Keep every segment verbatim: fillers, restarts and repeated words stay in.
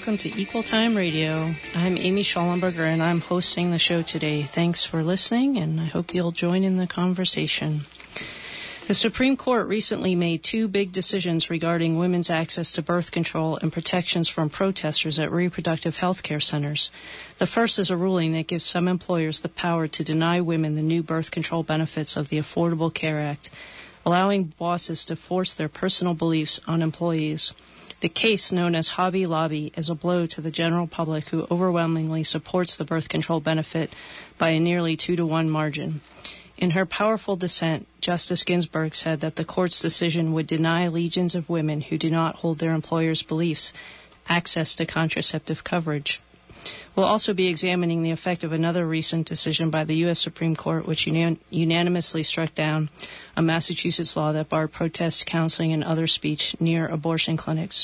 welcome to Equal Time Radio. I'm Amy Schollenberger, and I'm hosting the show today. Thanks for listening, and I hope you'll join in the conversation. The Supreme Court recently made two big decisions regarding women's access to birth control and protections from protesters at reproductive health care centers. The first is a ruling that gives some employers the power to deny women the new birth control benefits of the Affordable Care Act, allowing bosses to force their personal beliefs on employees. The case, known as Hobby Lobby, is a blow to the general public who overwhelmingly supports the birth control benefit by a nearly two to one margin. In her powerful dissent, Justice Ginsburg said that the court's decision would deny legions of women who do not hold their employers' beliefs access to contraceptive coverage. We'll also be examining the effect of another recent decision by the U S Supreme Court, which unan- unanimously struck down a Massachusetts law that barred protests, counseling, and other speech near abortion clinics.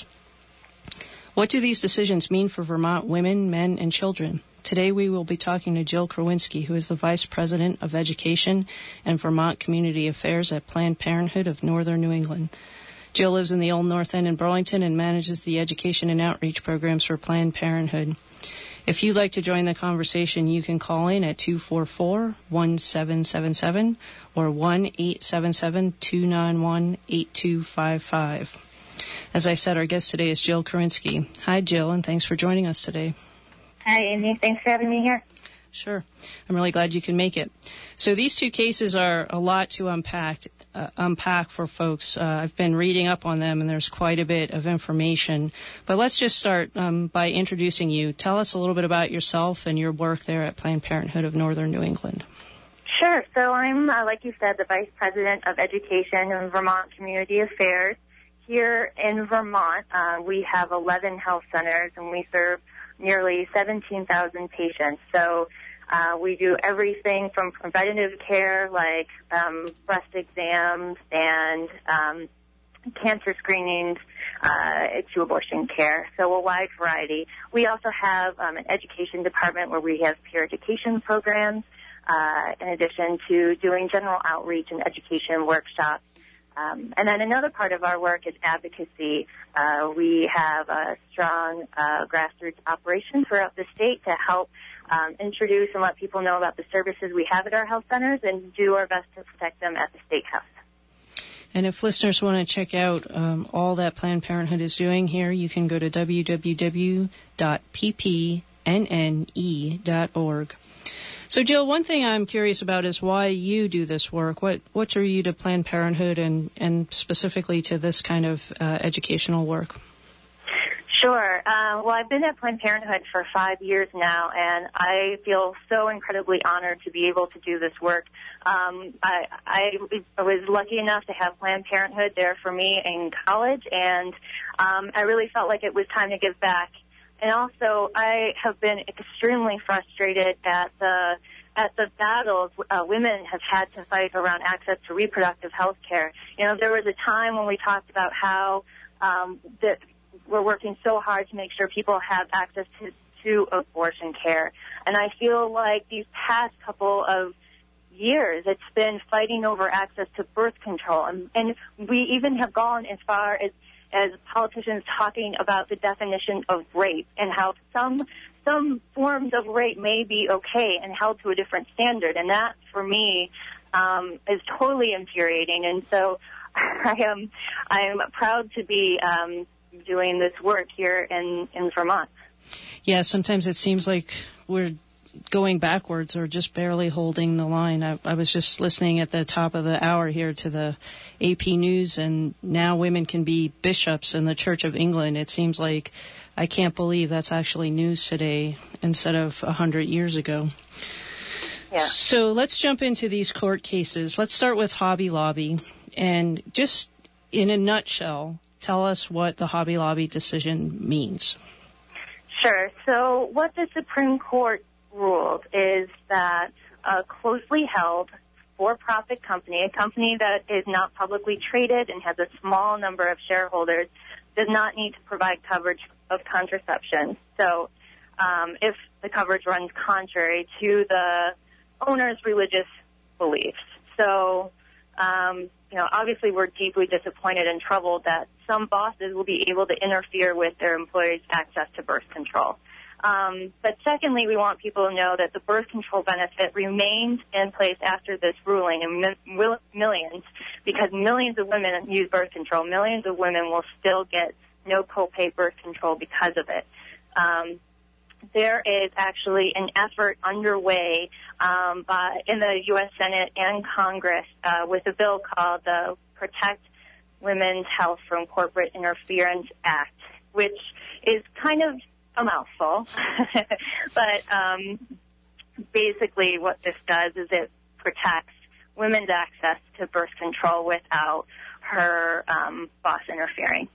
What do these decisions mean for Vermont women, men, and children? Today we will be talking to Jill Krawinski, who is the Vice President of Education and Vermont Community Affairs at Planned Parenthood of Northern New England. Jill lives in the Old North End in Burlington and manages the education and outreach programs for Planned Parenthood. If you'd like to join the conversation, you can call in at two four four, one seven seven seven or one eight seven seven, two nine one, eight two five five. As I said, our guest today is Jill Krawinski. Hi, Jill, and thanks for joining us today. Hi, Amy. Thanks for having me here. Sure. I'm really glad you can make it. So these two cases are a lot to unpack, uh, unpack for folks. Uh, I've been reading up on them, and there's quite a bit of information. But let's just start um, by introducing you. Tell us a little bit about yourself and your work there at Planned Parenthood of Northern New England. Sure. So I'm, uh, like you said, the Vice President of Education and Vermont Community Affairs. Here in Vermont, uh, we have eleven health centers, and we serve nearly seventeen thousand patients. So uh, we do everything from preventative care like um, breast exams and um, cancer screenings uh, to abortion care. So a wide variety. We also have um, an education department where we have peer education programs uh, in addition to doing general outreach and education workshops. Um, and then another part of our work is advocacy. Uh, we have a strong uh, grassroots operation throughout the state to help um, introduce and let people know about the services we have at our health centers and do our best to protect them at the State House. And if listeners want to check out um, all that Planned Parenthood is doing here, you can go to w w w dot p p n n e dot org. So, Jill, one thing I'm curious about is why you do this work. What what drew you to Planned Parenthood and, and specifically to this kind of uh, educational work? Sure. Uh, well, I've been at Planned Parenthood for five years now, and I feel so incredibly honored to be able to do this work. Um, I, I was lucky enough to have Planned Parenthood there for me in college, and um, I really felt like it was time to give back. And also, I have been extremely frustrated at the at the battles uh, women have had to fight around access to reproductive health care. You know, there was a time when we talked about how um, that we're working so hard to make sure people have access to, to abortion care. And I feel like these past couple of years, it's been fighting over access to birth control. And, and we even have gone as far as as politicians talking about the definition of rape and how some some forms of rape may be okay and held to a different standard. And that, for me, um, is totally infuriating. And so I am I'm proud to be um, doing this work here in, in Vermont. Yeah, sometimes it seems like we're going backwards or just barely holding the line. I, I was just listening at the top of the hour here to the A P News, and now women can be bishops in the Church of England. It seems like I can't believe that's actually news today instead of a hundred years ago. Yeah. So let's jump into these court cases. Let's start with Hobby Lobby, and just in a nutshell, tell us what the Hobby Lobby decision means. Sure. So what the Supreme Court ruled is that a closely held for-profit company, a company that is not publicly traded and has a small number of shareholders, does not need to provide coverage of contraception. So um, if the coverage runs contrary to the owner's religious beliefs. So, um, you know, obviously we're deeply disappointed and troubled that some bosses will be able to interfere with their employees' access to birth control. Um, but secondly, we want people to know that the birth control benefit remains in place after this ruling, and mi- millions, because millions of women use birth control, millions of women will still get no copay birth control because of it. Um, there is actually an effort underway um, by, in the U S Senate and Congress uh, with a bill called the Protect Women's Health from Corporate Interference Act, which is kind of a mouthful. But um, basically what this does is it protects women's access to birth control without her um, boss interfering.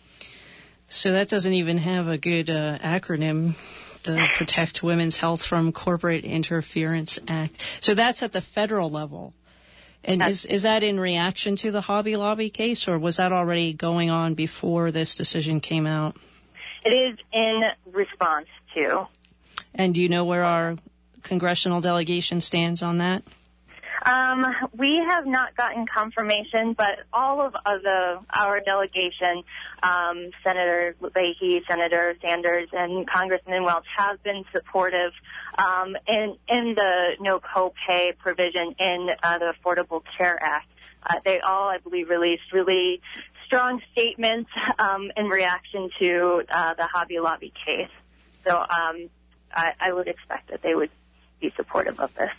So that doesn't even have a good uh, acronym, the Protect Women's Health from Corporate Interference Act. So that's at the federal level. And is, is that in reaction to the Hobby Lobby case, or was that already going on before this decision came out? It is in response to. And do you know where our congressional delegation stands on that? Um, we have not gotten confirmation, but all of uh, the our delegation, um, Senator Leahy, Senator Sanders, and Congressman Welch have been supportive um, in in the no copay provision in uh, the Affordable Care Act. Uh, they all, I believe, released really strong statements um, in reaction to uh, the Hobby Lobby case. So um, I, I would expect that they would be supportive of this.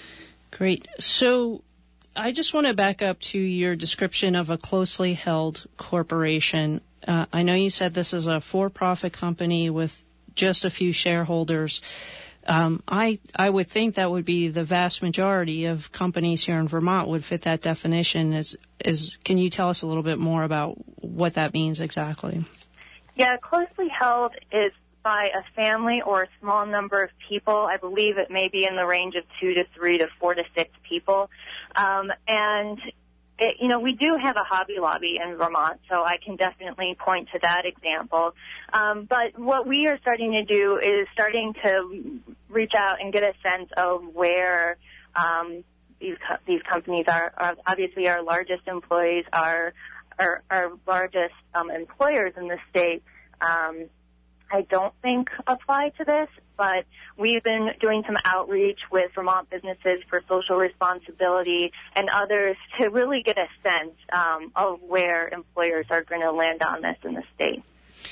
Great. So I just want to back up to your description of a closely held corporation. Uh, I know you said this is a for-profit company with just a few shareholders. Um, I I would think that would be the vast majority of companies here in Vermont would fit that definition. Is is can you tell us a little bit more about what that means exactly? Yeah, closely held is by a family or a small number of people. I believe it may be in the range of two to three to four to six people. Um, and, it, you know, we do have a Hobby Lobby in Vermont, so I can definitely point to that example. Um, but what we are starting to do is starting to reach out and get a sense of where um, these co- these companies are, are. Obviously, our largest employees are our, our largest um, employers in the state. Um, I don't think apply to this, but we've been doing some outreach with Vermont Businesses for Social Responsibility and others to really get a sense um, of where employers are going to land on this in the state.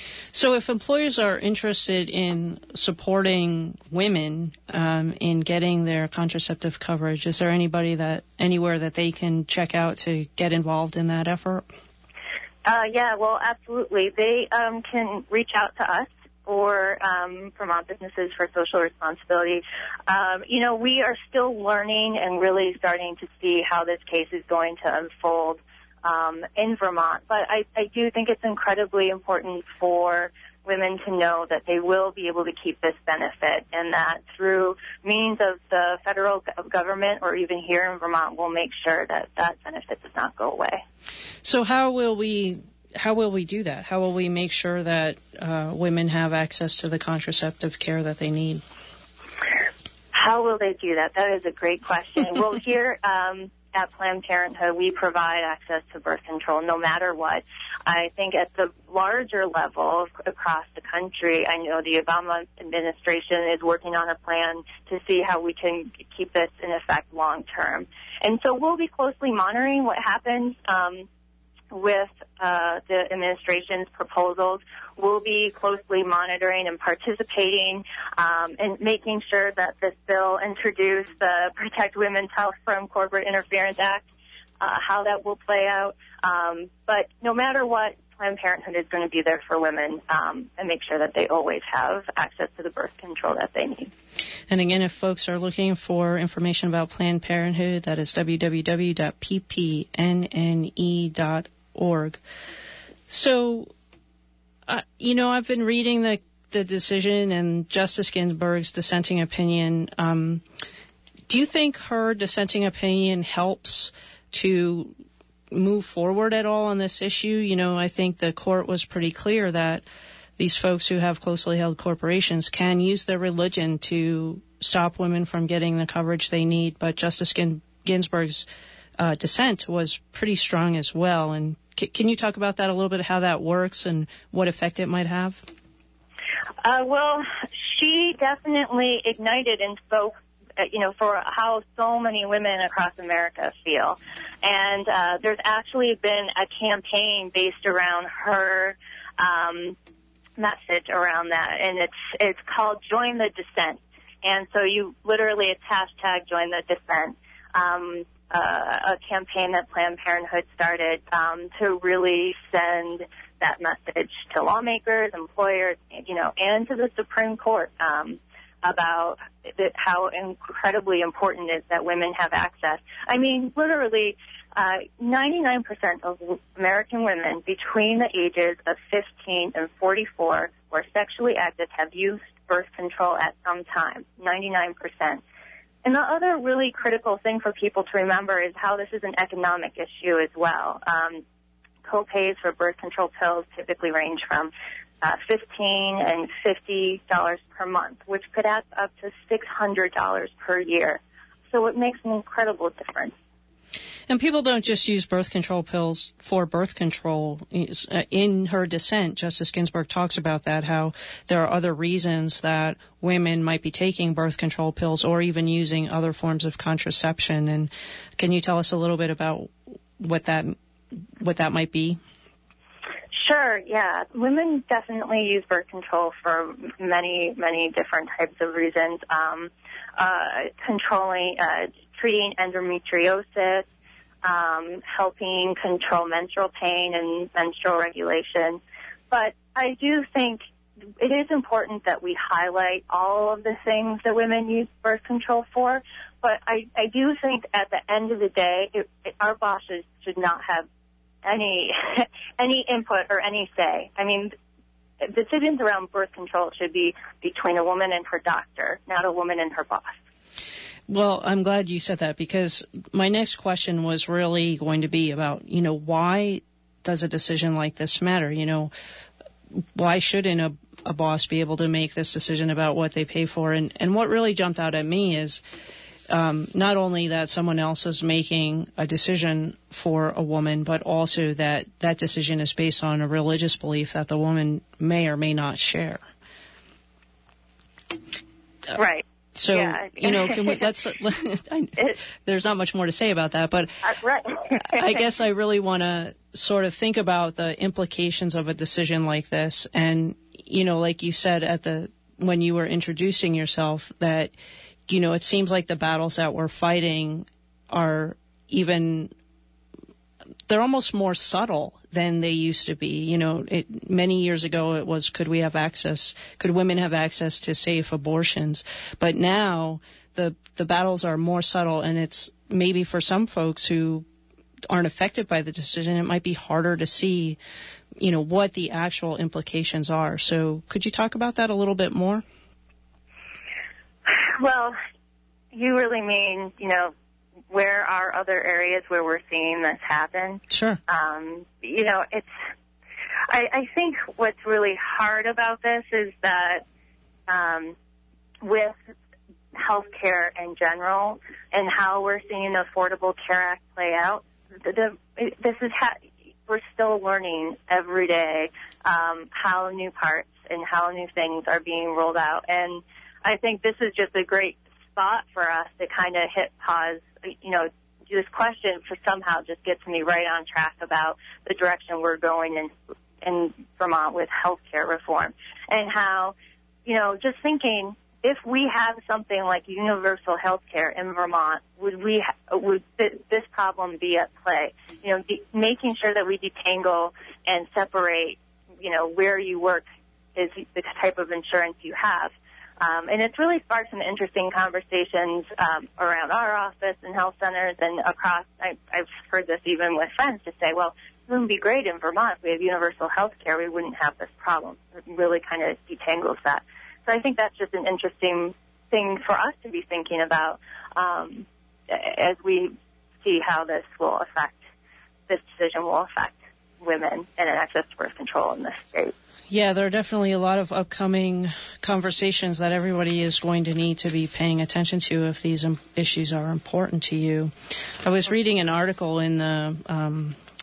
So if employers are interested in supporting women um, in getting their contraceptive coverage, is there anybody that anywhere that they can check out to get involved in that effort? Uh, yeah, well, absolutely. They um, can reach out to us or um, Vermont Businesses for Social Responsibility. Um, you know, we are still learning and really starting to see how this case is going to unfold um, in Vermont. But I, I do think it's incredibly important for women to know that they will be able to keep this benefit, and that through means of the federal government or even here in Vermont, we'll make sure that that benefit does not go away. So how will we how will we do that? How will we make sure that uh, women have access to the contraceptive care that they need? How will they do that? That is a great question. Well, here um, at Planned Parenthood, we provide access to birth control no matter what. I think at the larger level across the country, I know the Obama administration is working on a plan to see how we can keep this in effect long term. And so we'll be closely monitoring what happens um, with uh, the administration's proposals. We'll be closely monitoring and participating um, and making sure that this bill introduced the Protect Women's Health from Corporate Interference Act, uh, how that will play out. Um, but no matter what, Planned Parenthood is going to be there for women um, and make sure that they always have access to the birth control that they need. And again, if folks are looking for information about Planned Parenthood, that is w w w dot p p n n e dot org. So, uh, you know, I've been reading the, the decision and Justice Ginsburg's dissenting opinion. Um, do you think her dissenting opinion helps to move forward at all on this issue? You know, I think the court was pretty clear that these folks who have closely held corporations can use their religion to stop women from getting the coverage they need. But Justice Gin- Ginsburg's uh, dissent was pretty strong as well. And C- can you talk about that a little bit, how that works and what effect it might have? Uh, well, she definitely ignited and spoke, uh, you know, for how so many women across America feel. And uh, there's actually been a campaign based around her um, message around that, and it's it's called Join the Dissent. And so you literally, it's hashtag Join the Dissent, um, uh, a campaign that Planned Parenthood started um, to really send that message to lawmakers, employers, you know, and to the Supreme Court um, about that, how incredibly important it is that women have access. I mean, literally, uh, ninety-nine percent of American women between the ages of fifteen and forty-four who are sexually active have used birth control at some time, ninety-nine percent. And the other really critical thing for people to remember is how this is an economic issue as well. Um, co-pays for birth control pills typically range from uh, fifteen dollars and fifty dollars per month, which could add up to six hundred dollars per year. So it makes an incredible difference. And people don't just use birth control pills for birth control. In her dissent, Justice Ginsburg talks about that, how there are other reasons that women might be taking birth control pills or even using other forms of contraception. And can you tell us a little bit about what that what that might be? Sure, yeah. Women definitely use birth control for many, many different types of reasons. Um, uh, controlling, uh, treating endometriosis, um, helping control menstrual pain and menstrual regulation. But I do think it is important that we highlight all of the things that women use birth control for. But I, I do think at the end of the day, it, it, our bosses should not have any any input or any say. I mean, decisions around birth control should be between a woman and her doctor, not a woman and her boss. Well, I'm glad you said that, because my next question was really going to be about, you know, why does a decision like this matter? You know, why shouldn't a, a boss be able to make this decision about what they pay for? And, and what really jumped out at me is um, not only that someone else is making a decision for a woman, but also that that decision is based on a religious belief that the woman may or may not share. Right. So, yeah. you know, can we, that's, I, there's not much more to say about that, but uh, right. I guess I really want to sort of think about the implications of a decision like this. And, you know, like you said at the, when you were introducing yourself, that, you know, it seems like the battles that we're fighting are even, they're almost more subtle than they used to be. You know, it, many years ago it was, could we have access, could women have access to safe abortions? But now the the battles are more subtle, and it's maybe for some folks who aren't affected by the decision, it might be harder to see, you know, what the actual implications are. So could you talk about that a little bit more? Well, you really mean, you know, where are other areas where we're seeing this happen? Sure. Um, you know, it's, I, I think what's really hard about this is that um, with healthcare in general and how we're seeing the Affordable Care Act play out, the, the, this is ha- we're still learning every day um, how new parts and how new things are being rolled out. And I think this is just a great spot for us to kind of hit pause. You know, this question for somehow just gets me right on track about the direction we're going in in Vermont with healthcare reform, and how, you know, just thinking, if we have something like universal healthcare in Vermont, would we ha- would th- this problem be at play? You know, de- making sure that we detangle and separate, you know, where you work is the type of insurance you have. Um, and it's really sparked some interesting conversations um, around our office and health centers and across. I, I've heard this even with friends to say, well, it wouldn't be great in Vermont if we have universal health care. We wouldn't have this problem. It really kind of detangles that. So I think that's just an interesting thing for us to be thinking about um, as we see how this will affect, this decision will affect women and access to birth control in this state. Yeah, there are definitely a lot of upcoming conversations that everybody is going to need to be paying attention to if these um, issues are important to you. I was reading an article in the um,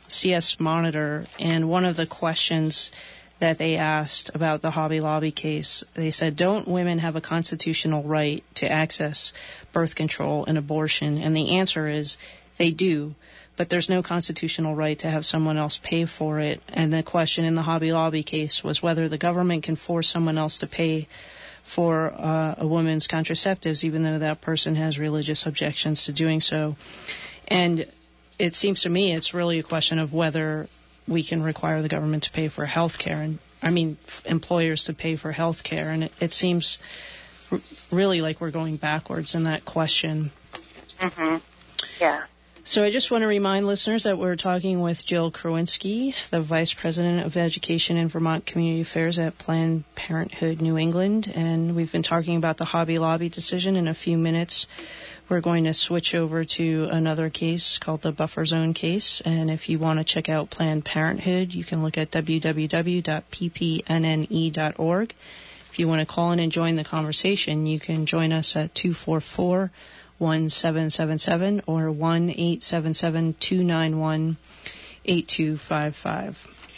C S Monitor, and one of the questions that they asked about the Hobby Lobby case, they said, don't women have a constitutional right to access birth control and abortion? And the answer is they do, but there's no constitutional right to have someone else pay for it. And the question in the Hobby Lobby case was whether the government can force someone else to pay for uh, a woman's contraceptives, even though that person has religious objections to doing so. And it seems to me it's really a question of whether we can require the government to pay for health care, and I mean employers to pay for health care. And it, it seems r- really like we're going backwards in that question. Mm-hmm. Yeah. So I just want to remind listeners that we're talking with Jill Krawinski, the Vice President of Education and Vermont Community Affairs at Planned Parenthood New England. And we've been talking about the Hobby Lobby decision. In a few minutes, we're going to switch over to another case called the Buffer Zone case. And if you want to check out Planned Parenthood, you can look at w w w dot p p n n e dot org. If you want to call in and join the conversation, you can join us at two four four, one seven seven seven or one eight seven seven, two nine one, eight two five five.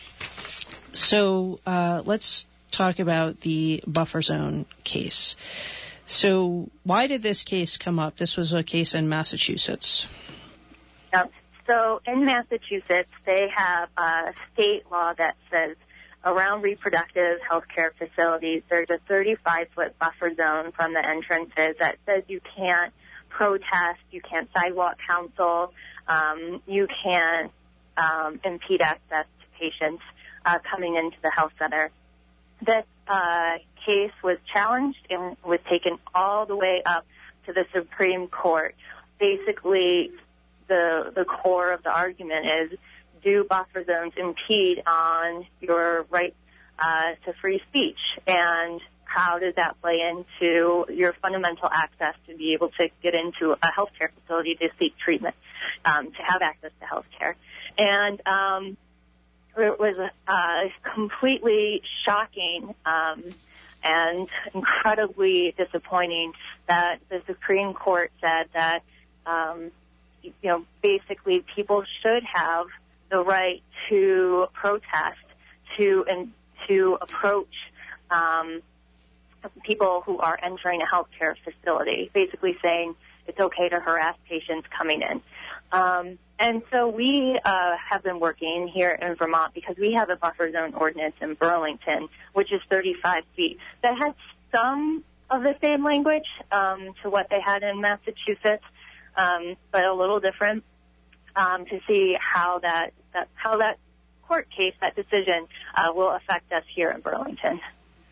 So uh, let's talk about the Buffer Zone case. So why did this case come up? This was a case in Massachusetts. Um, so in Massachusetts, they have a state law that says around reproductive health care facilities, there's a thirty-five foot buffer zone from the entrances that says you can't protest, you can't sidewalk counsel, um, you can't um, impede access to patients uh, coming into the health center. This uh, case was challenged and was taken all the way up to the Supreme Court. Basically, the the core of the argument is, do buffer zones impede on your right uh, to free speech? And how does that play into your fundamental access to be able to get into a healthcare facility to seek treatment, um, to have access to healthcare? And um, it was uh, completely shocking um, and incredibly disappointing that the Supreme Court said that, um, you know, basically people should have the right to protest, to and to approach um, people who are entering a healthcare facility, basically saying it's okay to harass patients coming in. Um, and so we uh, have been working here in Vermont because we have a buffer zone ordinance in Burlington, which is thirty-five feet, that has some of the same language um, to what they had in Massachusetts, um, but a little different, um, to see how that, that how that court case, that decision, uh, will affect us here in Burlington.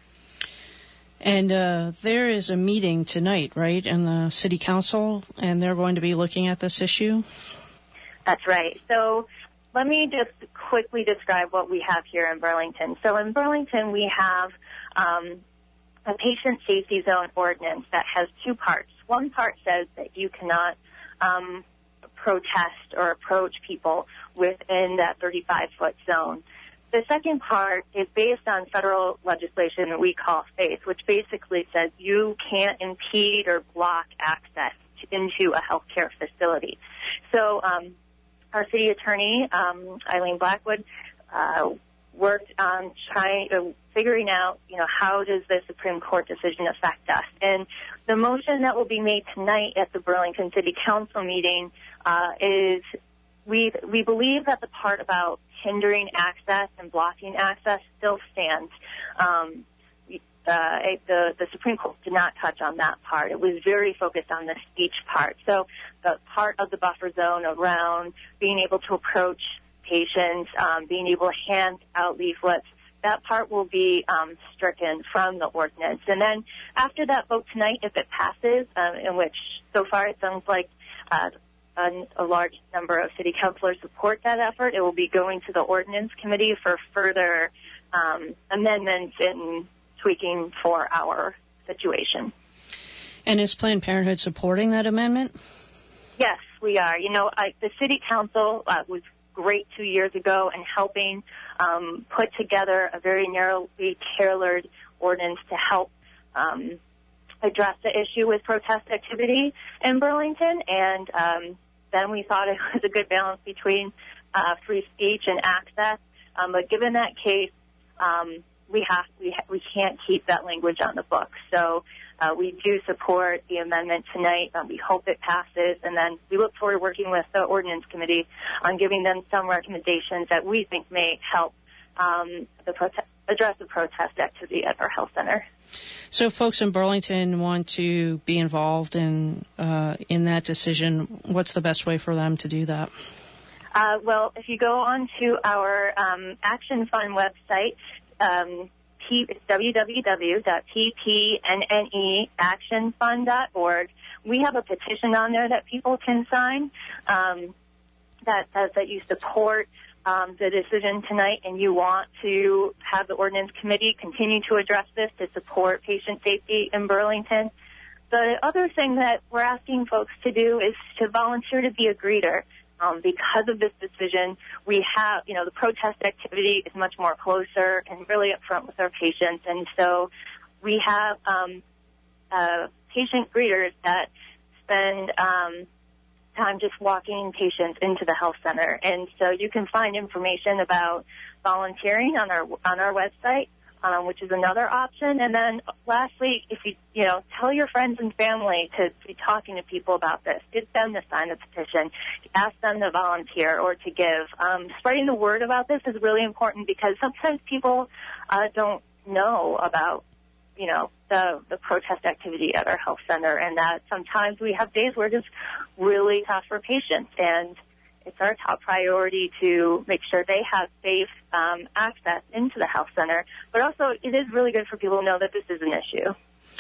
And uh, there is a meeting tonight, right, in the city council, and they're going to be looking at this issue? That's right. So let me just quickly describe what we have here in Burlington. So in Burlington, we have um, a patient safety zone ordinance that has two parts. One part says that you cannot um, protest or approach people within that thirty-five foot zone. The second part is based on federal legislation that we call FACE, which basically says you can't impede or block access to, into a healthcare facility. So um, our city attorney, um, Eileen Blackwood, uh, worked on trying, uh, figuring out, you know, how does the Supreme Court decision affect us? And the motion that will be made tonight at the Burlington City Council meeting uh, is we we believe that the part about hindering access and blocking access still stands. Um, uh, the, the Supreme Court did not touch on that part. It was very focused on the speech part. So the part of the buffer zone around being able to approach patients, um, being able to hand out leaflets, that part will be um, stricken from the ordinance. And then after that vote tonight, if it passes, um, in which so far it sounds like uh, A, a large number of city councilors support that effort, it will be going to the ordinance committee for further um, amendments and tweaking for our situation. And is Planned Parenthood supporting that amendment? Yes, we are. You know, I, the city council uh, was great two years ago in helping um, put together a very narrowly tailored ordinance to help um, address the issue with protest activity in Burlington, and um, then we thought it was a good balance between uh, free speech and access. Um, but given that case, um, we have we ha- we can't keep that language on the books. So uh, we do support the amendment tonight. Um, we hope it passes, and then we look forward to working with the Ordinance Committee on giving them some recommendations that we think may help um, the prote- address the protest activity at our health center. So if folks in Burlington want to be involved in uh, in that decision, what's the best way for them to do that? Uh, well, if you go on to our um, Action Fund website, um, P- it's w w w dot p p n n e action fund dot org. We have a petition on there that people can sign um, that says that you support Um, the decision tonight, and you want to have the Ordinance Committee continue to address this to support patient safety in Burlington. The other thing that we're asking folks to do is to volunteer to be a greeter. Um, because of this decision, we have, you know, the protest activity is much more closer and really upfront with our patients, and so we have um, uh, patient greeters that spend um, time just walking patients into the health center. And so you can find information about volunteering on our on our website, um, which is another option. And then lastly, if you you know tell your friends and family to be talking to people about this, get them to sign the petition, ask them to volunteer or to give. Um, spreading the word about this is really important because sometimes people uh, don't know about you know, the, the protest activity at our health center, and that sometimes we have days where it's just really tough for patients, and it's our top priority to make sure they have safe um, access into the health center, but also it is really good for people to know that this is an issue.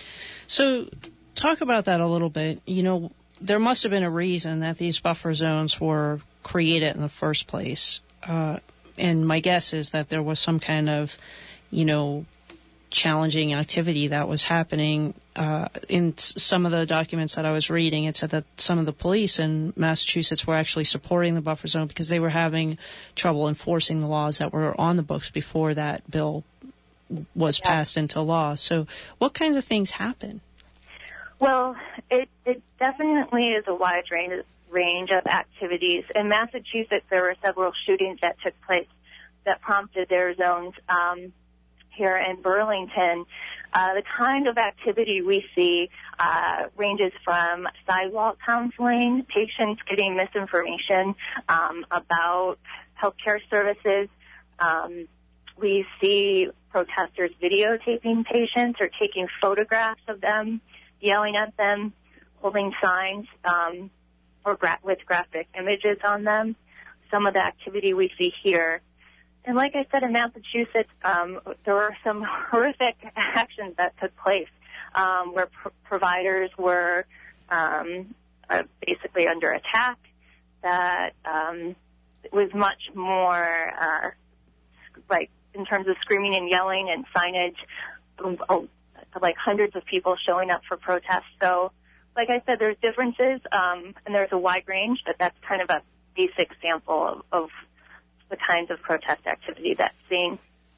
So talk about that a little bit. You know, there must have been a reason that these buffer zones were created in the first place, uh, and my guess is that there was some kind of, you know, challenging activity that was happening. Uh, in some of the documents that I was reading, it said that some of the police in Massachusetts were actually supporting the buffer zone because they were having trouble enforcing the laws that were on the books before that bill was yeah. passed into law. So what kinds of things happen? Well, it, it definitely is a wide range, range of activities. In Massachusetts, there were several shootings that took place that prompted their zones. Um, Here in Burlington, uh, the kind of activity we see uh, ranges from sidewalk counseling, patients getting misinformation um, about healthcare services. Um, we see protesters videotaping patients or taking photographs of them, yelling at them, holding signs um, or gra- with graphic images on them. Some of the activity we see here. And like I said, in Massachusetts, um, there were some horrific actions that took place um, where pr- providers were um, uh, basically under attack. That um, was much more uh, like in terms of screaming and yelling and signage, um, like hundreds of people showing up for protests. So, like I said, there's differences um, and there's a wide range, but that's kind of a basic sample of, of the kinds of protest activity that's seen.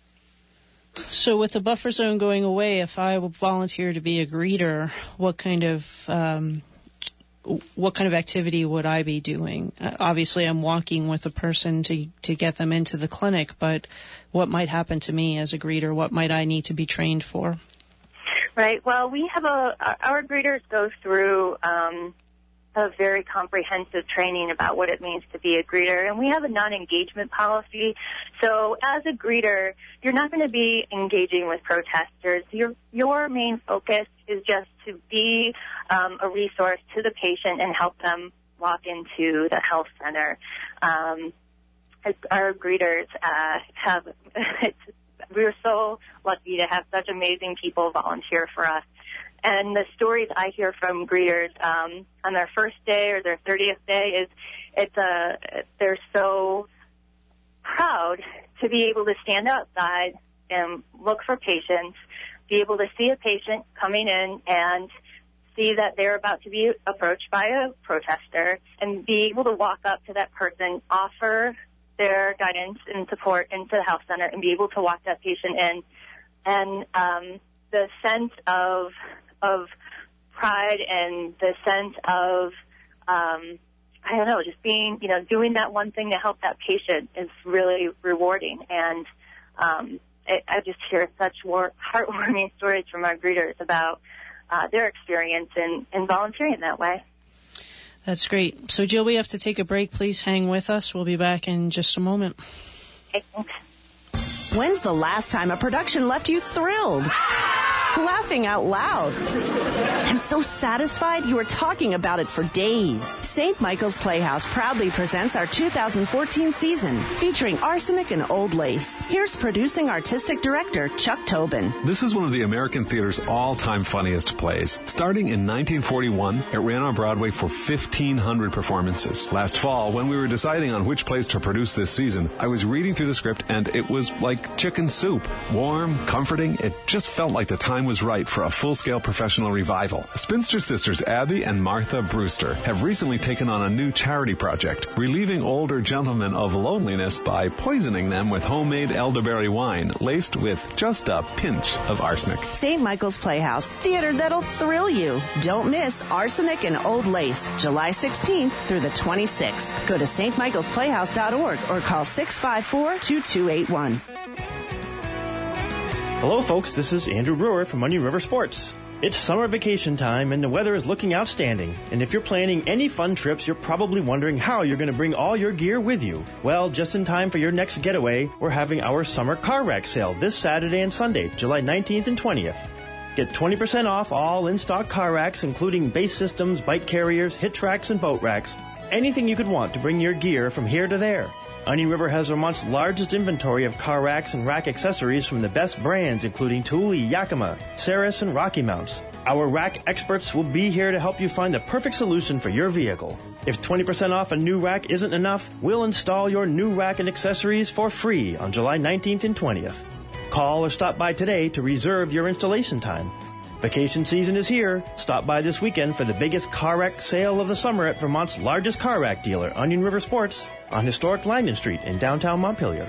So with the buffer zone going away, if I would volunteer to be a greeter, what kind of um, what kind of activity would I be doing? Uh, obviously, I'm walking with a person to to get them into the clinic, but what might happen to me as a greeter? What might I need to be trained for? Right. Well, we have a our greeters go through Um, a very comprehensive training about what it means to be a greeter. And we have a non-engagement policy. So as a greeter, you're not going to be engaging with protesters. Your, your main focus is just to be um, a resource to the patient and help them walk into the health center. Um, our greeters uh, have, it's, we're so lucky to have such amazing people volunteer for us. And the stories I hear from greeters um, on their first day or their thirtieth day is it's a, they're so proud to be able to stand outside and look for patients, be able to see a patient coming in and see that they're about to be approached by a protester and be able to walk up to that person, offer their guidance and support into the health center and be able to walk that patient in. And um, the sense of of pride and the sense of um, I don't know, just being, you know, doing that one thing to help that patient is really rewarding. And um, I, I just hear such war- heartwarming stories from our greeters about uh, their experience in, in volunteering that way. That's great. So, Jill, we have to take a break. Please hang with us. We'll be back in just a moment. Okay, thanks. When's the last time a production left you thrilled, laughing out loud, and so satisfied you were talking about it for days? Saint Michael's Playhouse proudly presents our two thousand fourteen season, featuring Arsenic and Old Lace. Here's producing artistic director Chuck Tobin. This is one of the American theater's all-time funniest plays. Starting in nineteen forty-one, it ran on Broadway for fifteen hundred performances. Last fall, when we were deciding on which plays to produce this season, I was reading through the script, and it was like chicken soup. Warm, comforting, it just felt like the time was right for a full-scale professional revival. Spinster sisters Abby and Martha Brewster have recently taken on a new charity project, relieving older gentlemen of loneliness by poisoning them with homemade elderberry wine laced with just a pinch of arsenic. Saint Michael's Playhouse, theater that'll thrill you. Don't miss Arsenic and Old Lace, July sixteenth through the twenty-sixth. Go to st michaels playhouse dot org or call six five four, two two eight one. Hello, folks. This is Andrew Brewer from Onion River Sports. It's summer vacation time, and the weather is looking outstanding. And if you're planning any fun trips, you're probably wondering how you're going to bring all your gear with you. Well, just in time for your next getaway, we're having our summer car rack sale this Saturday and Sunday, July nineteenth and twentieth. Get twenty percent off all in-stock car racks, including base systems, bike carriers, hitch racks, and boat racks. Anything you could want to bring your gear from here to there. Onion River has Vermont's largest inventory of car racks and rack accessories from the best brands, including Thule, Yakima, Ceres, and Rocky Mounts. Our rack experts will be here to help you find the perfect solution for your vehicle. If twenty percent off a new rack isn't enough, we'll install your new rack and accessories for free on July nineteenth and twentieth. Call or stop by today to reserve your installation time. Vacation season is here. Stop by this weekend for the biggest car rack sale of the summer at Vermont's largest car rack dealer, Onion River Sports, on historic Lyman Street in downtown Montpelier.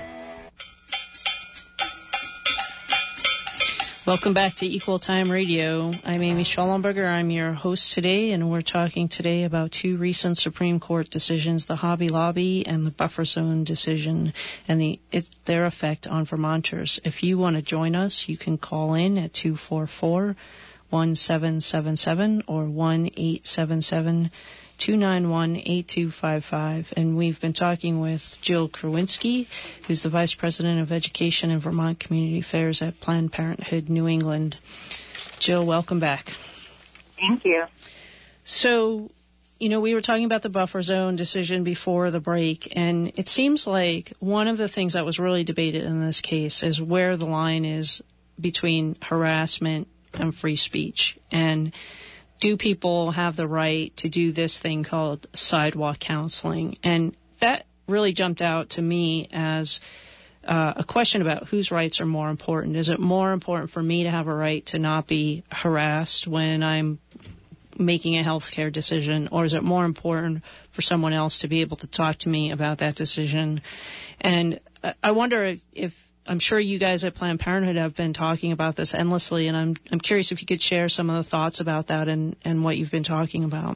Welcome back to Equal Time Radio. I'm Amy Schollenberger. I'm your host today, and we're talking today about two recent Supreme Court decisions, the Hobby Lobby and the buffer zone decision, and the it, their effect on Vermonters. If you want to join us, you can call in at two four four, one seven seven seven or one eight seven seven, two nine one, eight two five five. And we've been talking with Jill Krawinski, who's the Vice President of Education and Vermont Community Affairs at Planned Parenthood New England. Jill, welcome back. Thank you. So, you know, we were talking about the buffer zone decision before the break, and it seems like one of the things that was really debated in this case is where the line is between harassment and free speech. And do people have the right to do this thing called sidewalk counseling? And that really jumped out to me as uh, a question about whose rights are more important. Is it more important for me to have a right to not be harassed when I'm making a healthcare decision, or is it more important for someone else to be able to talk to me about that decision? And I wonder if, if I'm sure you guys at Planned Parenthood have been talking about this endlessly, and I'm I'm curious if you could share some of the thoughts about that and, and what you've been talking about.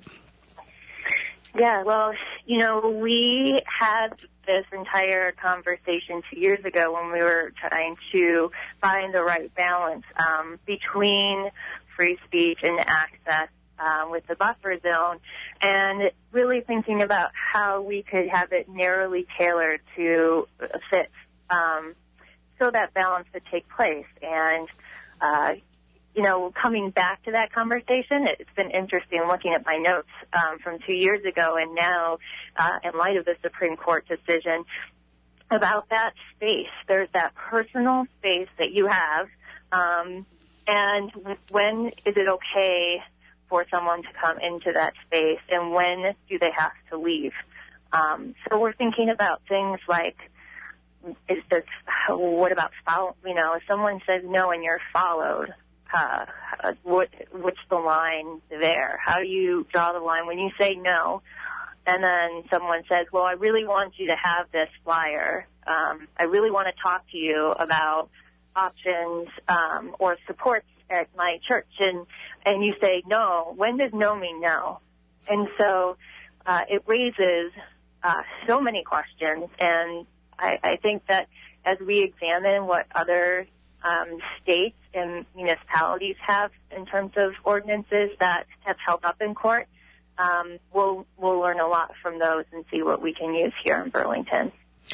Yeah, well, you know, we had this entire conversation two years ago when we were trying to find the right balance um, between free speech and access um, with the buffer zone, and really thinking about how we could have it narrowly tailored to fit um so that balance could take place. And, uh, you know, coming back to that conversation, it's been interesting looking at my notes um, from two years ago and now uh, in light of the Supreme Court decision about that space. There's that personal space that you have, um, and when is it okay for someone to come into that space, and when do they have to leave? Um, so we're thinking about things like, is this, what about follow, you know, if someone says no and you're followed, uh, what, what's the line there? How do you draw the line when you say no and then someone says, well, I really want you to have this flyer. Um, I really want to talk to you about options um, or supports at my church, and, and you say no. When does no mean no? And so uh, it raises uh, so many questions, and I, I think that as we examine what other um, states and municipalities have in terms of ordinances that have held up in court, um, we'll we'll learn a lot from those and see what we can use here in Burlington.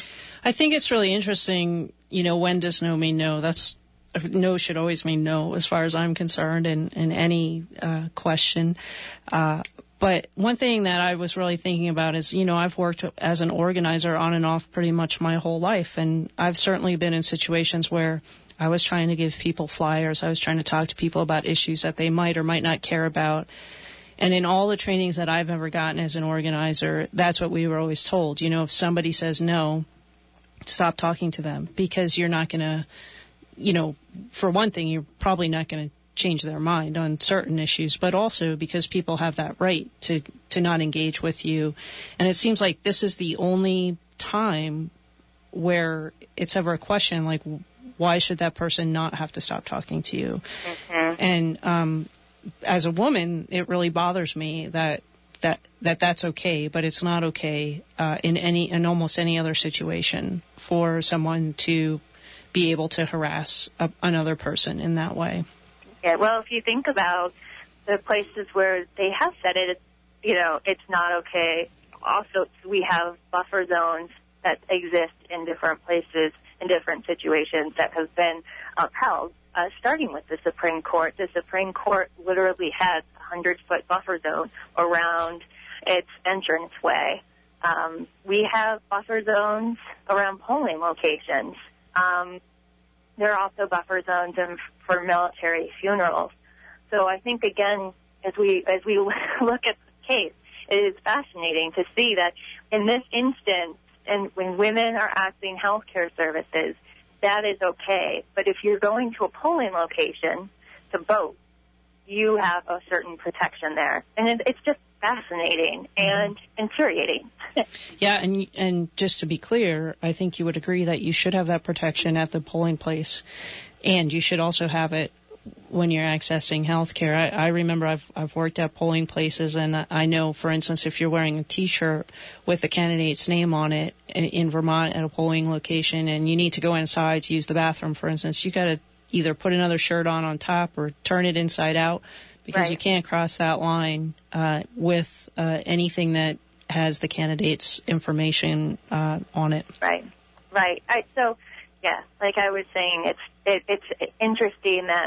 I think it's really interesting, you know, when does no mean no? That's no should always mean no as far as I'm concerned in, in any uh, question. Uh, but one thing that I was really thinking about is, you know, I've worked as an organizer on and off pretty much my whole life. And I've certainly been in situations where I was trying to give people flyers. I was trying to talk to people about issues that they might or might not care about. And in all the trainings that I've ever gotten as an organizer, that's what we were always told. You know, if somebody says no, stop talking to them, because you're not going to, you know, for one thing, you're probably not going to change their mind on certain issues, but also because people have that right to, to not engage with you. And it seems like this is the only time where it's ever a question like, why should that person not have to stop talking to you? Mm-hmm. And um, as a woman, it really bothers me that that that that's okay, but it's not okay uh, in any in almost any other situation for someone to be able to harass a, another person in that way. Yeah, well, if you think about the places where they have said it, you know, it's not okay. Also, we have buffer zones that exist in different places, in different situations that have been upheld, uh, starting with the Supreme Court. The Supreme Court literally has a hundred-foot buffer zone around its entranceway. Um, we have buffer zones around polling locations. Um, there are also buffer zones in, for military funerals. So I think, again, as we as we look at the case, it is fascinating to see that in this instance, and when women are accessing health care services, that is okay. But if you're going to a polling location to vote, you have a certain protection there. And it, it's just fascinating and infuriating. Yeah, and and just to be clear, I think you would agree that you should have that protection at the polling place, and you should also have it when you're accessing health care. I, I remember I've I've worked at polling places, and I know, for instance, if you're wearing a T-shirt with the candidate's name on it in Vermont at a polling location, and you need to go inside to use the bathroom, for instance, you got to either put another shirt on on top or turn it inside out, because right. you can't cross that line uh, with uh, anything that has the candidate's information uh, on it. Right, right. I, so, yeah, like I was saying, it's it, it's interesting that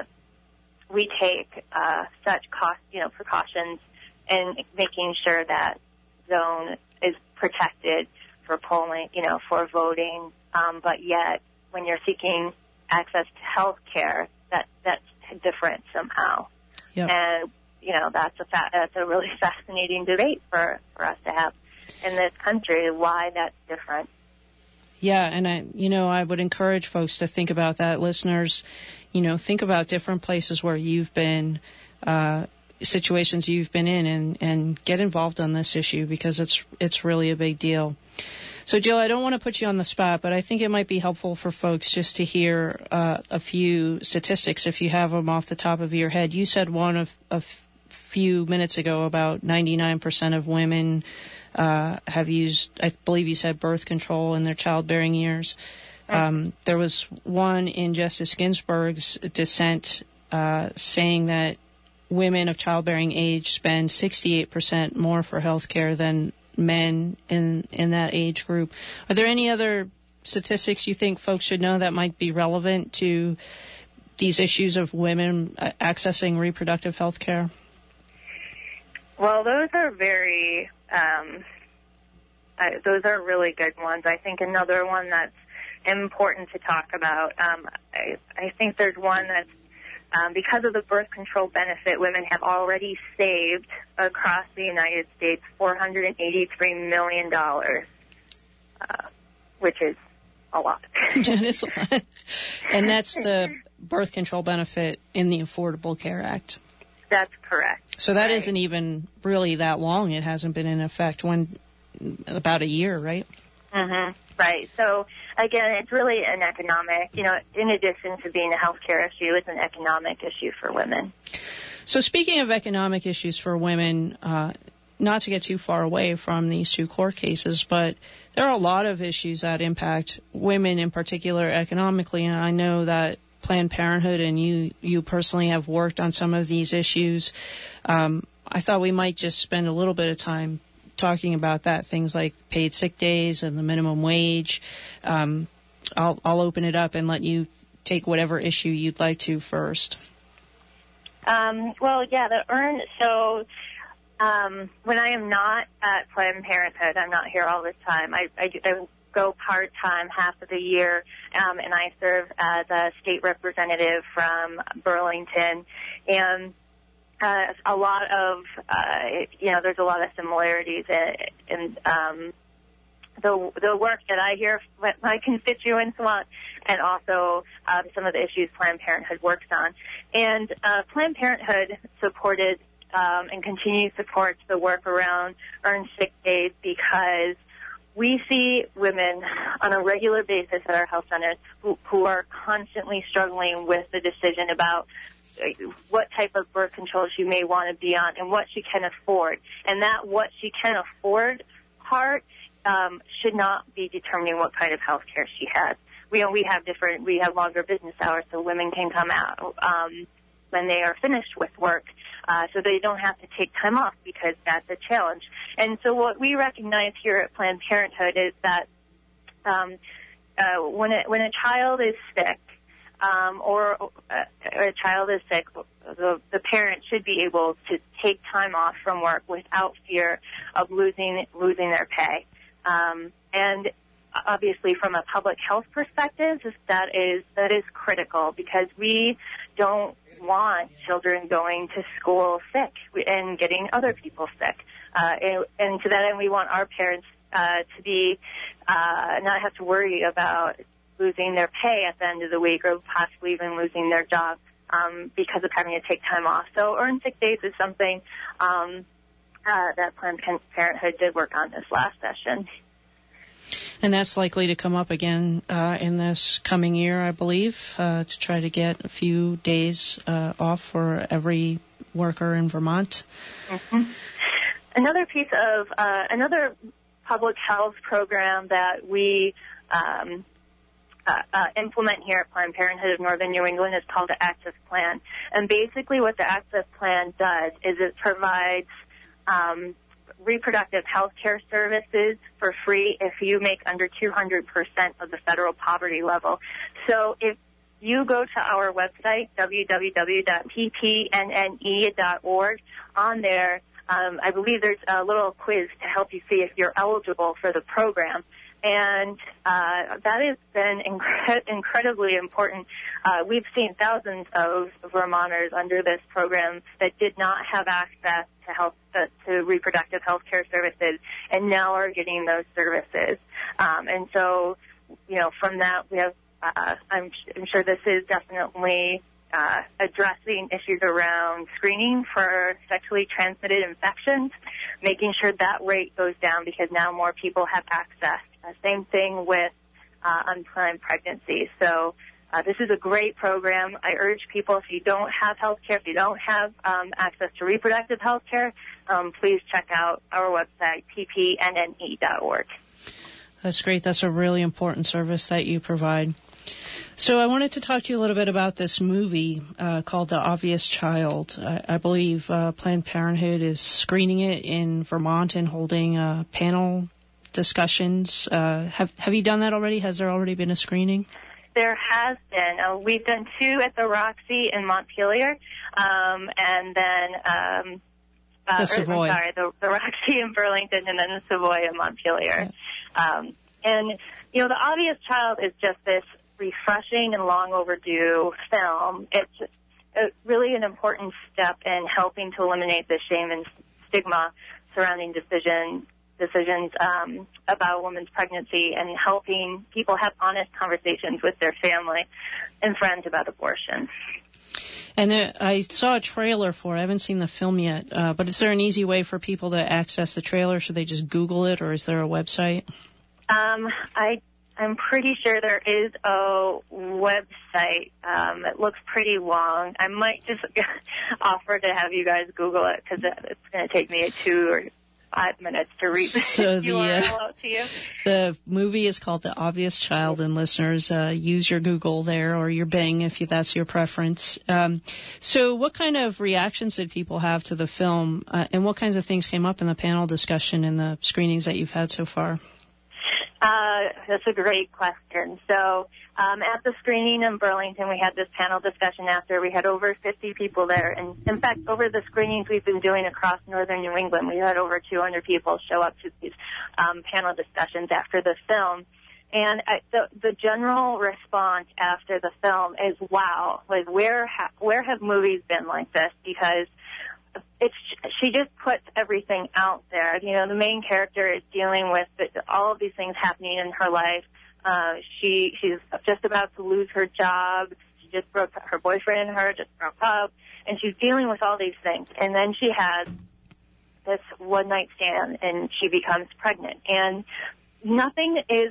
we take uh, such cost, you know, precautions in making sure that zone is protected for polling, you know, for voting. Um, but yet, when you're seeking access to health care, that that's different somehow. Yep. And you know, that's a fa- that's a really fascinating debate for, for us to have in this country. Why that's different. Yeah, and I, you know, I would encourage folks to think about that. Listeners, you know, think about different places where you've been, uh, situations you've been in, and, and get involved on this issue, because it's it's really a big deal. So, Jill, I don't want to put you on the spot, but I think it might be helpful for folks just to hear uh, a few statistics, if you have them off the top of your head. You said one of a few minutes ago about ninety-nine percent of women uh, have used, I believe you said, birth control in their childbearing years. Um, there was one in Justice Ginsburg's dissent uh, saying that women of childbearing age spend sixty-eight percent more for health care than men in in that age group. Are there any other statistics you think folks should know that might be relevant to these issues of women accessing reproductive health care? Well, those are very, um, uh, those are really good ones. I think another one that's important to talk about, um, I, I think there's one that's, Um, because of the birth control benefit, women have already saved across the United States four hundred eighty-three million dollars, uh, which is a lot. That is a lot. And that's the birth control benefit in the Affordable Care Act. That's correct. So that right. isn't even really that long. It hasn't been in effect when about a year, right? Mm-hmm. Right. So, again, it's really an economic, you know, in addition to being a healthcare issue, it's an economic issue for women. So speaking of economic issues for women, uh, not to get too far away from these two court cases, but there are a lot of issues that impact women in particular economically, and I know that Planned Parenthood and you, you personally have worked on some of these issues. Um, I thought we might just spend a little bit of time talking about that, things like paid sick days and the minimum wage. Um, I'll, I'll open it up and let you take whatever issue you'd like to first. Um, well, yeah, the earn, so um, when I am not at Planned Parenthood, I'm not here all the time. I, I, I go part-time half of the year, um, and I serve as a state representative from Burlington. And uh, a lot of, uh, you know, there's a lot of similarities in, in um, the the work that I hear what my constituents want, and also um, some of the issues Planned Parenthood works on. And uh, Planned Parenthood supported um, and continues to support the work around earned sick days because we see women on a regular basis at our health centers who, who are constantly struggling with the decision about what type of birth control she may want to be on and what she can afford. And that what she can afford part um, should not be determining what kind of health care she has. We, you know, we have different, we have longer business hours so women can come out um, when they are finished with work. Uh, so they don't have to take time off because that's a challenge. And so what we recognize here at Planned Parenthood is that um, uh, when, a, when a child is sick um, or, uh, or a child is sick, the, the parent should be able to take time off from work without fear of losing losing their pay. Um, and obviously from a public health perspective, that is that is critical because we don't want children going to school sick and getting other people sick. Uh, and, and to that end, we want our parents uh, to be uh, not have to worry about losing their pay at the end of the week or possibly even losing their job um, because of having to take time off. So earned sick days is something um, uh, that Planned Parenthood did work on this last session. And that's likely to come up again uh, in this coming year, I believe, uh, to try to get a few days uh, off for every worker in Vermont. Mm-hmm. Another piece of, uh, another public health program that we um, uh, uh, implement here at Planned Parenthood of Northern New England is called the Access Plan. And basically what the Access Plan does is it provides um, reproductive health care services for free if you make under two hundred percent of the federal poverty level. So if you go to our website, w w w dot p p n n e dot org, on there, um, I believe there's a little quiz to help you see if you're eligible for the program. And uh, that has been incre- incredibly important. Uh, we've seen thousands of Vermonters under this program that did not have access to health uh, to reproductive health care services, and now are getting those services. Um, and so, you know, from that, we have. Uh, I'm, I'm sure this is definitely uh, addressing issues around screening for sexually transmitted infections, making sure that rate goes down because now more people have access. Uh, same thing with uh, unplanned pregnancies. So uh, this is a great program. I urge people, if you don't have health care, if you don't have um, access to reproductive health care, um, please check out our website, p p n n e dot org. That's great. That's a really important service that you provide. So I wanted to talk to you a little bit about this movie uh, called The Obvious Child. I, I believe uh, Planned Parenthood is screening it in Vermont and holding uh, panel discussions. Uh, have have you done that already? Has there already been a screening? There has been. Uh, we've done two at the Roxy in Montpelier, um, and then um, uh, the Savoy. Or, I'm sorry, the, the Roxy in Burlington, and then the Savoy in Montpelier. Yeah. Um, and you know, The Obvious Child is just this refreshing and long overdue film. It's a, really an important step in helping to eliminate the shame and stigma surrounding decision, decisions um, about a woman's pregnancy and helping people have honest conversations with their family and friends about abortion. And there, I saw a trailer for it. I haven't seen the film yet, uh, but is there an easy way for people to access the trailer? Should they just Google it, or is there a website? Um, I I'm pretty sure there is a website. Um, it looks pretty long. I might just offer to have you guys Google it because it's going to take me two or five minutes to read the so the, U R L uh, out to you. The movie is called The Obvious Child, and listeners, uh, use your Google there or your Bing if you, that's your preference. Um, so what kind of reactions did people have to the film, uh, and what kinds of things came up in the panel discussion and the screenings that you've had so far? Uh, that's a great question. So um, at the screening in Burlington, we had this panel discussion after. We had over fifty people there. And, in fact, over the screenings we've been doing across northern New England, we had over two hundred people show up to these um, panel discussions after the film. And I, the, the general response after the film is, wow, like where, ha- where have movies been like this? Because it's she just puts everything out there. You know, the main character is dealing with all of these things happening in her life. Uh, she she's just about to lose her job. She just broke her boyfriend and her just broke up, and she's dealing with all these things. And then she has this one night stand, and she becomes pregnant. And nothing is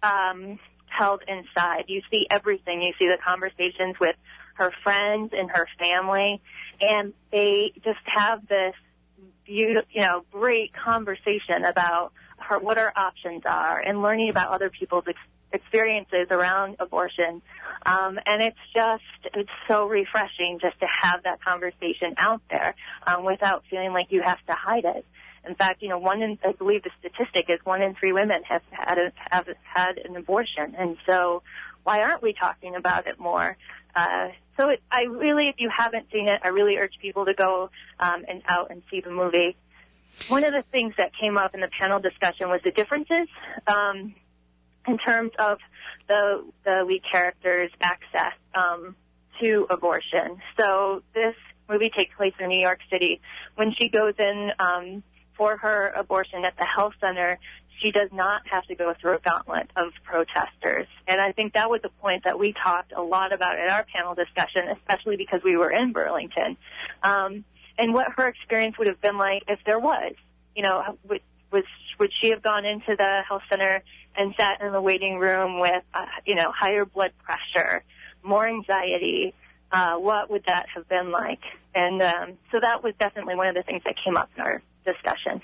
um, held inside. You see everything. You see the conversations with her friends and her family. And they just have this beautiful, you know, great conversation about her, what our options are, and learning about other people's ex- experiences around abortion. Um, and it's just, it's so refreshing just to have that conversation out there um, without feeling like you have to hide it. In fact, you know, one in, I believe the statistic is one in three women have had a, have had an abortion, and so why aren't we talking about it more? Uh, so it, I really, if you haven't seen it, I really urge people to go um, and out and see the movie. One of the things that came up in the panel discussion was the differences um, in terms of the the lead character's access um, to abortion. So this movie takes place in New York City. When she goes in um, for her abortion at the health center, she does not have to go through a gauntlet of protesters. And I think that was a point that we talked a lot about at our panel discussion, especially because we were in Burlington, um, and what her experience would have been like if there was. You know, would, was, would she have gone into the health center and sat in the waiting room with, uh, you know, higher blood pressure, more anxiety? Uh, what would that have been like? And um, so that was definitely one of the things that came up in our discussion.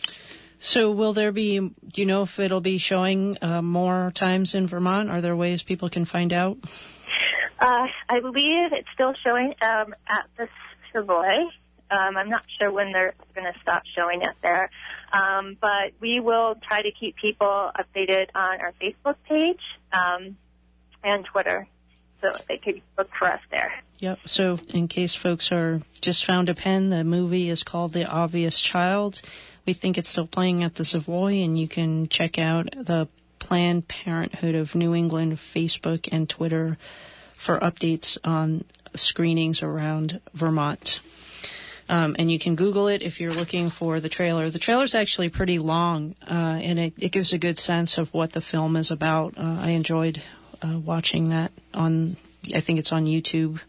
So will there be, do you know if it'll be showing uh, more times in Vermont? Are there ways people can find out? Uh, I believe it's still showing um, at the Savoy. Um, I'm not sure when they're going to stop showing it there. Um, but we will try to keep people updated on our Facebook page um, and Twitter, so they could look for us there. Yep. So in case folks are just found a pen, the movie is called The Obvious Child. We think it's still playing at the Savoy, and you can check out the Planned Parenthood of New England Facebook and Twitter for updates on screenings around Vermont. Um, and you can Google it if you're looking for the trailer. The trailer's actually pretty long, uh, and it, it gives a good sense of what the film is about. Uh, I enjoyed uh, watching that on, I think it's on YouTube.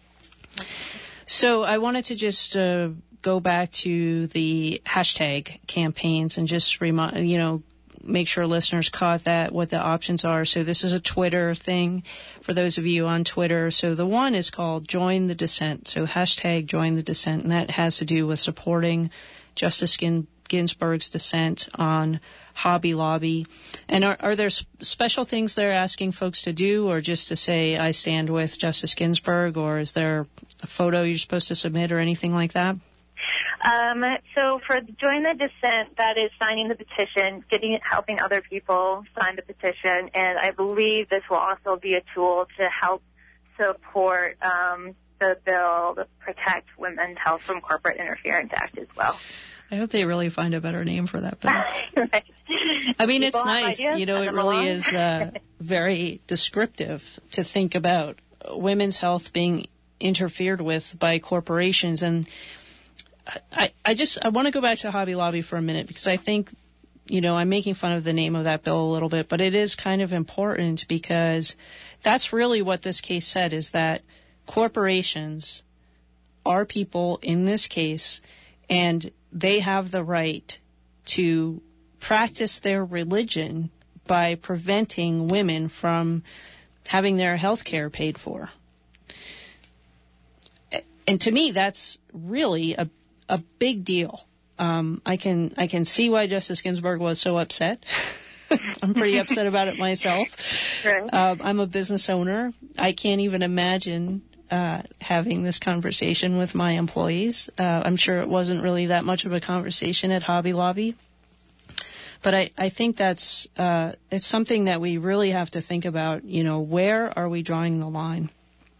So I wanted to just uh, go back to the hashtag campaigns and just remind, you know, make sure listeners caught that, what the options are. So this is a Twitter thing for those of you on Twitter. So the one is called Join the Dissent. So hashtag Join the Dissent, and that has to do with supporting Justice Gin- Ginsburg's dissent on Hobby Lobby. And are, are there special things they're asking folks to do, or just to say, I stand with Justice Ginsburg, or is there a photo you're supposed to submit or anything like that? Um, so for Join the Dissent, that is signing the petition, getting helping other people sign the petition, and I believe this will also be a tool to help support um, the bill to protect women's health from corporate interference act as well. I hope they really find a better name for that bill. Right. I mean, People it's nice. Ideas, you know, it really along. is uh, very descriptive to think about women's health being interfered with by corporations. And I, I just I want to go back to Hobby Lobby for a minute, because I think, you know, I'm making fun of the name of that bill a little bit, but it is kind of important, because that's really what this case said, is that corporations are people in this case, and they have the right to practice their religion by preventing women from having their health care paid for. And to me, that's really a a big deal. um, I can I can see why Justice Ginsburg was so upset. I'm pretty upset about it myself. Right. Um, I'm a business owner. I can't even imagine uh, having this conversation with my employees. Uh, I'm sure it wasn't really that much of a conversation at Hobby Lobby. But I, I think that's uh, it's something that we really have to think about. You know, where are we drawing the line?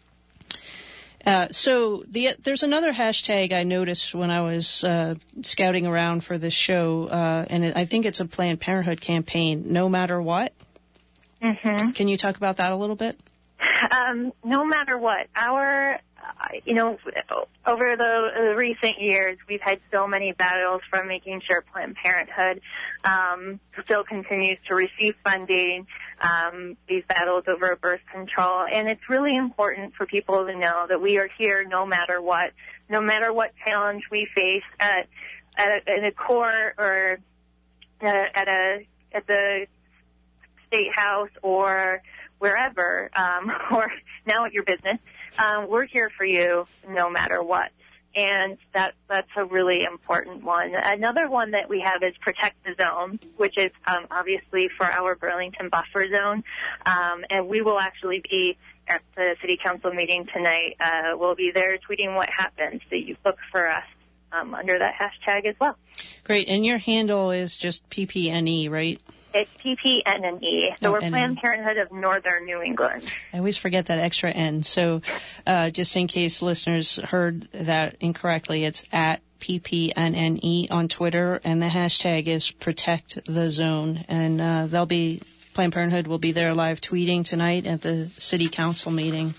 Uh, so the, there's another hashtag I noticed when I was uh, scouting around for this show, uh, and it, I think it's a Planned Parenthood campaign, No Matter What. Mm-hmm. Can you talk about that a little bit? Um, no matter what, our, uh, you know, over the, the recent years, we've had so many battles from making sure Planned Parenthood um, still continues to receive funding, um, these battles over birth control. And it's really important for people to know that we are here no matter what, no matter what challenge we face at, at a, in a court or uh, at a at the State House or wherever, um, or now at your business. Um, we're here for you no matter what. And that that's a really important one. Another one that we have is Protect the Zone, which is um, obviously for our Burlington buffer zone. Um, and we will actually be at the City Council meeting tonight. Uh, we'll be there tweeting what happens. So you look for us um, under that hashtag as well. Great. And your handle is just P P N E, right? It's P P N N E. So oh, we're N N E. Planned Parenthood of Northern New England. I always forget that extra N. So uh, just in case listeners heard that incorrectly, it's at P P N N E on Twitter, and the hashtag is Protect the Zone. And uh, they'll be, Planned Parenthood will be there live tweeting tonight at the City Council meeting.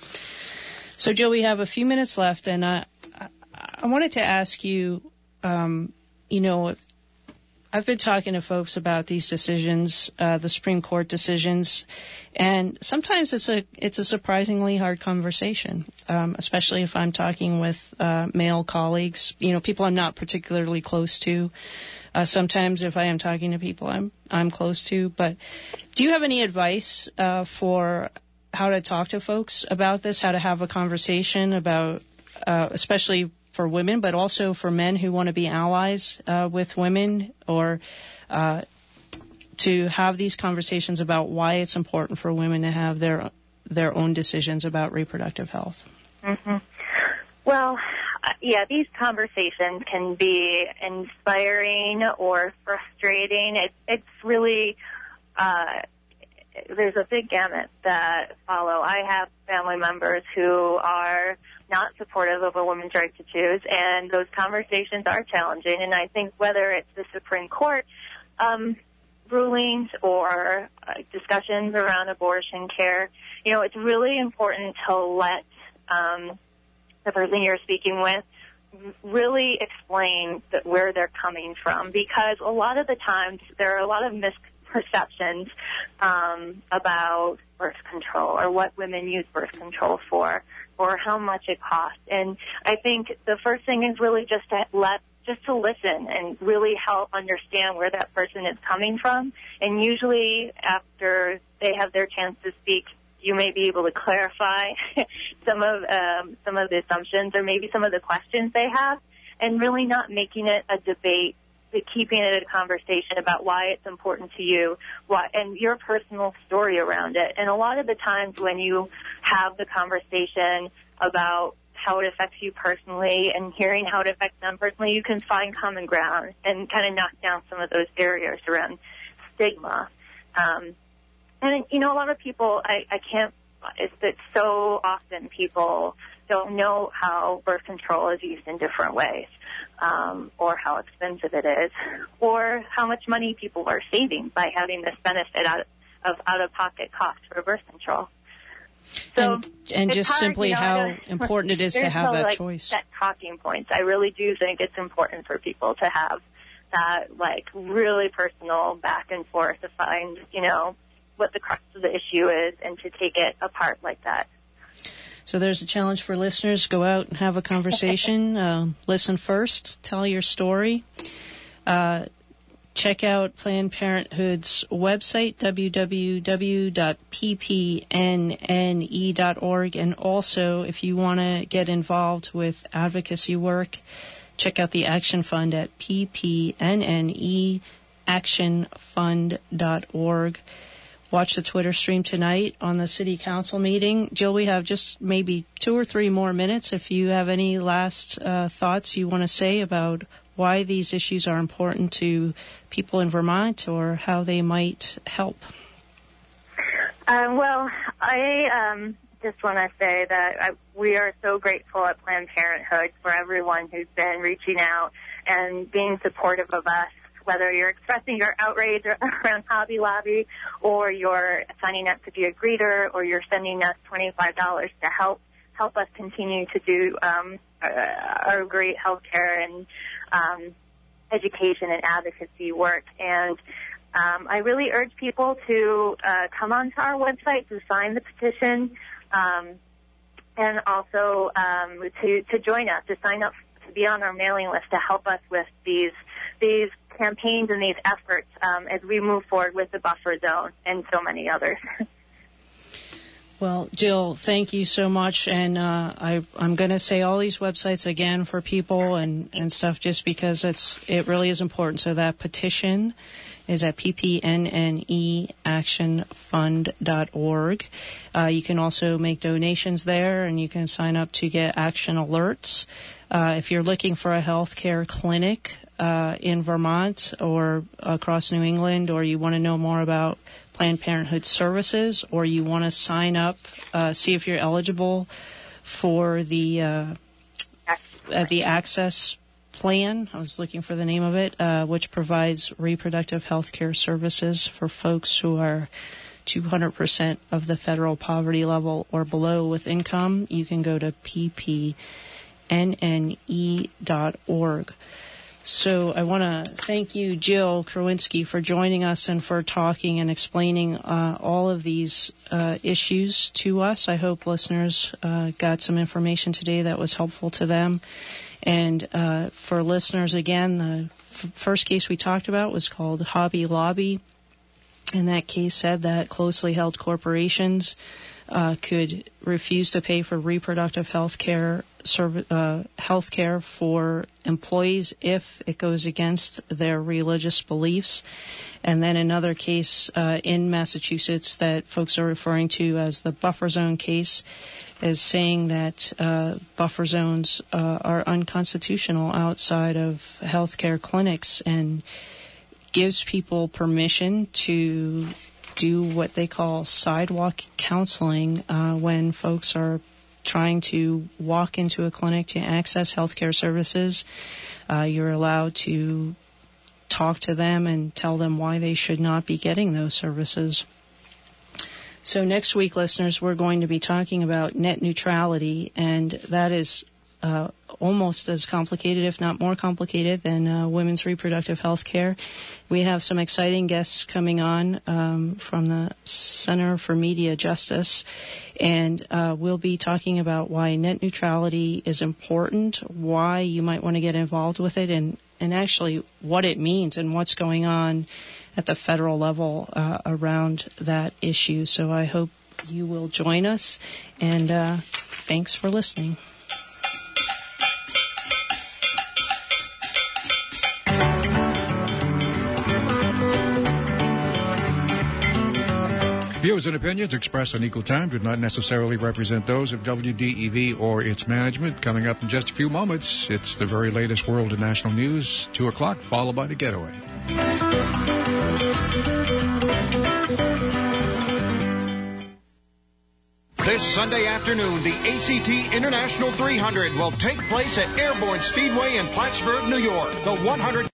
So, Joe, we have a few minutes left, and I, I, I wanted to ask you, um, you know, I've been talking to folks about these decisions, uh, the Supreme Court decisions, and sometimes it's a it's a surprisingly hard conversation, um, especially if I'm talking with uh, male colleagues, you know, people I'm not particularly close to. Uh, sometimes if I am talking to people I'm I'm close to. But do you have any advice uh, for how to talk to folks about this, how to have a conversation about, uh, especially for women, but also for men who want to be allies uh, with women, or uh, to have these conversations about why it's important for women to have their their own decisions about reproductive health? Mm-hmm. Well, uh, yeah, these conversations can be inspiring or frustrating. It, it's really, uh, there's a big gamut that follow. I have family members who are not supportive of a woman's right to choose, and those conversations are challenging. And I think whether it's the Supreme Court um, rulings or uh, discussions around abortion care, you know, it's really important to let um, the person you're speaking with really explain that where they're coming from, because a lot of the times there are a lot of misperceptions um, about birth control or what women use birth control for, or how much it costs. And I think the first thing is really just to let, just to listen and really help understand where that person is coming from. And usually after they have their chance to speak, you may be able to clarify some of um, some of the assumptions or maybe some of the questions they have, and really not making it a debate, but keeping it a conversation about why it's important to you, why, and your personal story around it. And a lot of the times when you have the conversation about how it affects you personally and hearing how it affects them personally, you can find common ground and kind of knock down some of those barriers around stigma. Um, and, you know, a lot of people, I, I can't, it's that so often people don't know how birth control is used in different ways. Um, or how expensive it is, or how much money people are saving by having this benefit out of out-of-pocket costs for birth control. So and, and just hard, simply you know, how to, important it is to have no, that like, choice. Set talking points. I really do think it's important for people to have that, like, really personal back and forth to find, you know, what the crux of the issue is and to take it apart like that. So there's a challenge for listeners. Go out and have a conversation. uh, listen first. Tell your story. Uh, check out Planned Parenthood's website, w w w dot p p n n e dot org. And also, if you want to get involved with advocacy work, check out the Action Fund at p p n n e action fund dot org. Watch the Twitter stream tonight on the City Council meeting. Jill, we have just maybe two or three more minutes. If you have any last uh, thoughts you want to say about why these issues are important to people in Vermont or how they might help. Uh, well, I um, just want to say that I, we are so grateful at Planned Parenthood for everyone who's been reaching out and being supportive of us, whether you're expressing your outrage around Hobby Lobby or you're signing up to be a greeter or you're sending us twenty-five dollars to help help us continue to do um, our great healthcare and um, education and advocacy work. And um, I really urge people to uh, come onto our website to sign the petition um, and also um, to, to join us, to sign up to be on our mailing list to help us with these these campaigns and these efforts um, as we move forward with the buffer zone and so many others. Well, Jill, thank you so much. And uh, I, I'm going to say all these websites again for people and, and stuff just because it's it really is important. So that petition is at p p n n e action fund dot org. Uh, you can also make donations there, and you can sign up to get action alerts. Uh, if you're looking for a healthcare clinic uh, in Vermont or across New England, or you want to know more about Planned Parenthood services, or you want to sign up, uh, see if you're eligible for the uh, uh, the Access Plan. I was looking for the name of it, uh, which provides reproductive health care services for folks who are two hundred percent of the federal poverty level or below with income. You can go to p p n n e dot org. So I want to thank you, Jill Krawinski, for joining us and for talking and explaining uh, all of these uh, issues to us. I hope listeners uh, got some information today that was helpful to them. And uh, for listeners, again, the f- first case we talked about was called Hobby Lobby. And that case said that closely held corporations uh, could refuse to pay for reproductive health care serv- uh, health care for employees if it goes against their religious beliefs. And then another case uh, in Massachusetts that folks are referring to as the buffer zone case is saying that uh, buffer zones uh, are unconstitutional outside of healthcare clinics and gives people permission to do what they call sidewalk counseling uh, when folks are trying to walk into a clinic to access healthcare services. Uh, you're allowed to talk to them and tell them why they should not be getting those services. So next week, listeners, we're going to be talking about net neutrality, and that is uh, almost as complicated, if not more complicated, than uh, women's reproductive health care. We have some exciting guests coming on um, from the Center for Media Justice, and uh, we'll be talking about why net neutrality is important, why you might want to get involved with it, and, and actually what it means and what's going on at the federal level uh, around that issue. So I hope you will join us, and uh, thanks for listening. Views and opinions expressed on Equal Time do not necessarily represent those of W D E V or its management. Coming up in just a few moments, it's the very latest world and national news, two o'clock, followed by The Getaway. This Sunday afternoon, the A C T International three hundred will take place at Airborne Speedway in Plattsburgh, New York. The one hundred